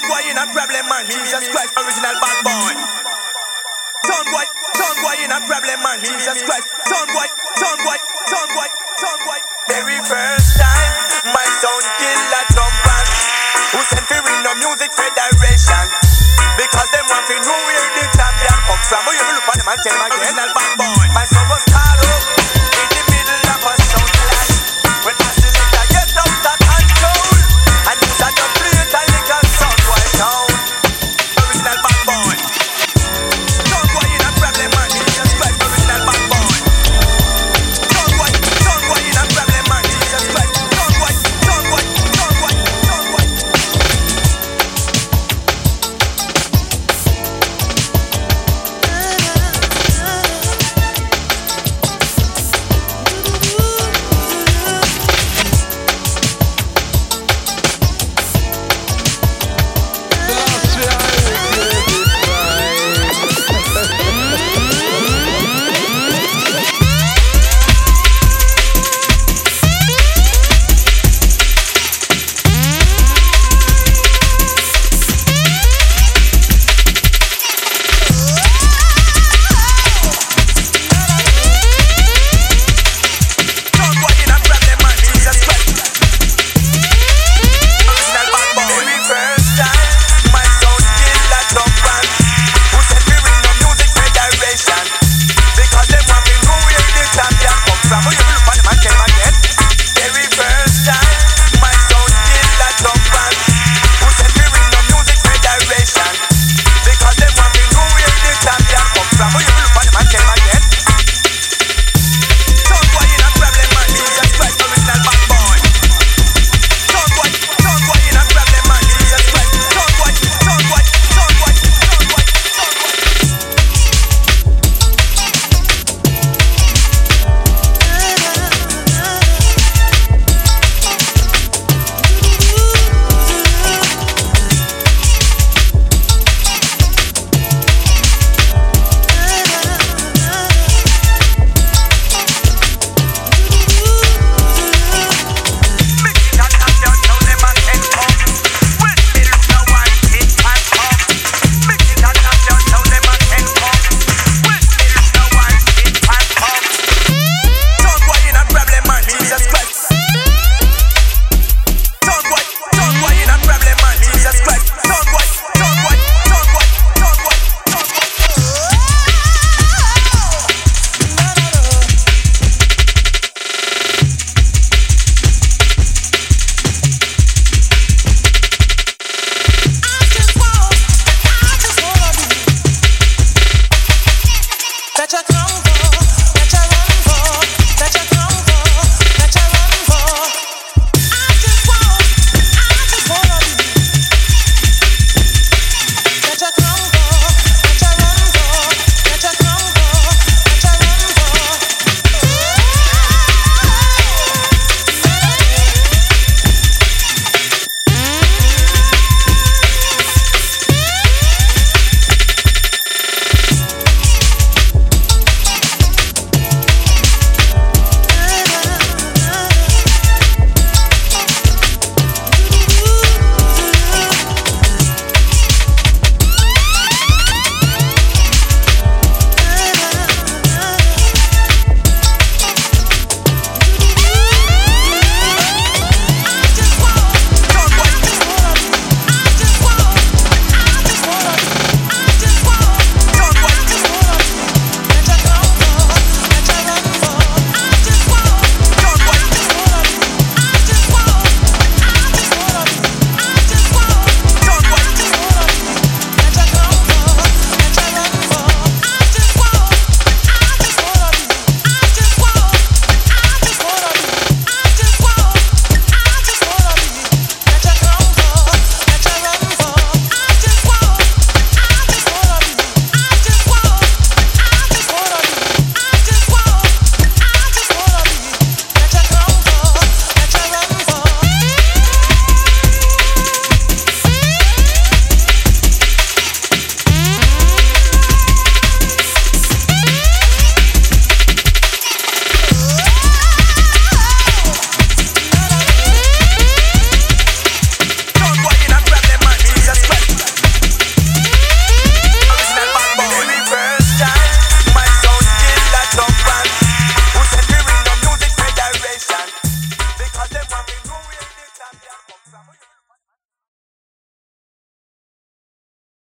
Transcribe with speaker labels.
Speaker 1: boy in a problem man. Jesus Christ, original bad boy. Sound boy in a problem man. Jesus Christ, sound boy. Very first time, my sound kill a trumpet. Who sent for in the music federation? Because them want to know where the champion come from. But you look at them and tell them again, original bad boy. My son was called up.